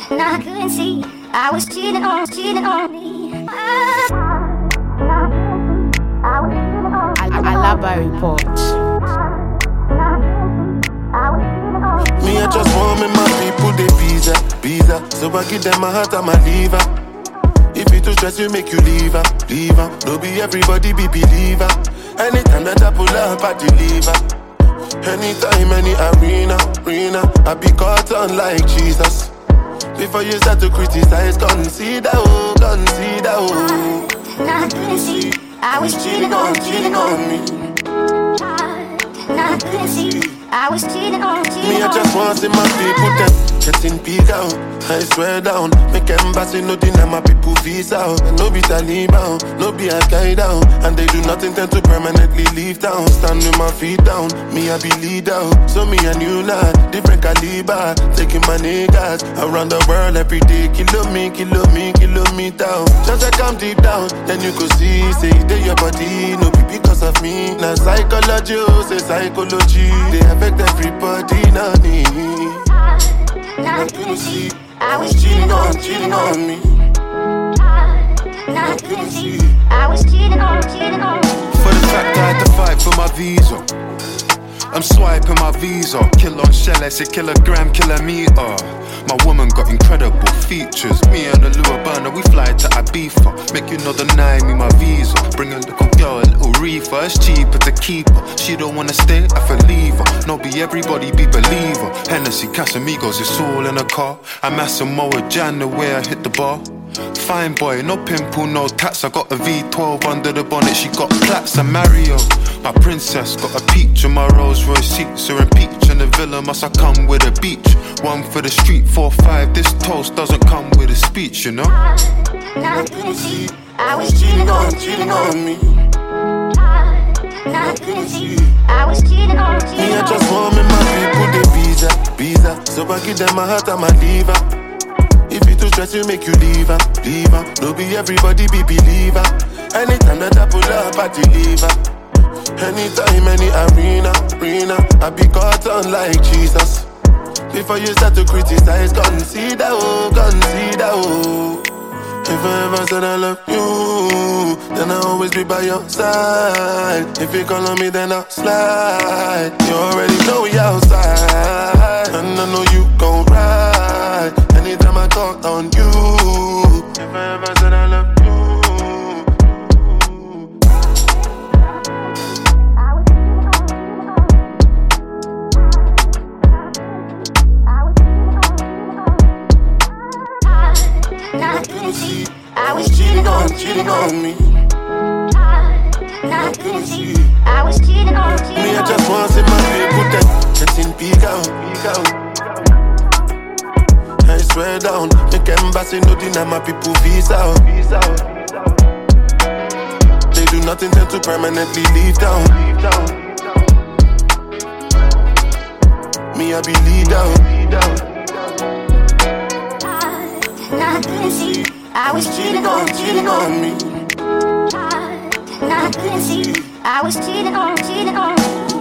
and I couldn't see. I was cheating on me. Alaba report. Me, I just want me my people, they visa. So I give them my heart and my liver. If you too stress, you make you leave her. Don't be everybody be believer. Anytime that I pull up, I deliver. Anytime, any arena, I be caught on like Jesus. Before you start to criticize, consider, oh. And I couldn't see. I was cheating on me. And I couldn't see. I was cheating on me. I just want to see my people them getting big out. I swear down, make embassy no deny my people visa out. And no be Taliban, no be Al-Qaeda, and they do not intend to permanently leave town. Stand with my feet down, me I be leader. So me a new lad, different caliber. Taking my niggas around the world every day. Kilo me down. Just like I'm deep down, then you could see, say they your body, no be because of me. Now psychology, say psychology, they affect everybody, not me. I couldn't see. I was cheating on me. I couldn't see. I was cheating on me. For the fact I had to fight for my visa, I'm swiping my visa. Kill on shell, I say kilogram, kilometer. My woman got incredible features. Me and the Lua burner, we fly to Ibiza. Make you know deny me my visa. Bring a little girl, a little reefer. It's cheaper to keep her. She don't wanna stay, I feel leave her. No be everybody be believer. Hennessy, Casamigos, it's all in a car. I'm Asamoah Jan the way I hit the bar. Fine boy, no pimple, no tats. I got a V12 under the bonnet, she got plaits. I'm Mario, my princess. Got a peach on my Rolls Royce seats. Her and peach in the villa, must I come with a beach? One for the street, 4-5. This toast doesn't come with a speech, you know. I couldn't see. I was cheating on me. I couldn't see. I was cheating on me. Me, I just want me my people, they visa. So I give them my heart and my liver. If you too stress, you make you leave her. Don't be everybody be believer. Anytime that I pull up, I deliver. Anytime, any arena, I be caught on like Jesus. Before you start to criticize, consider, oh. If I ever said I love you, then I'll always be by your side. If you call on me, then I'll slide. You already know we outside, and I know you gon' ride anytime I talk on you. If I ever said I love you. I couldn't see. I was cheating on me. I couldn't see. I was cheating on me. Me, I just want to see my people them getting big out. I swear down, make embassy no deny my people visa out. They do not intend to permanently leave town. Me, I be lead out. I couldn't see. I was cheating on me. I couldn't see. I was cheating on me.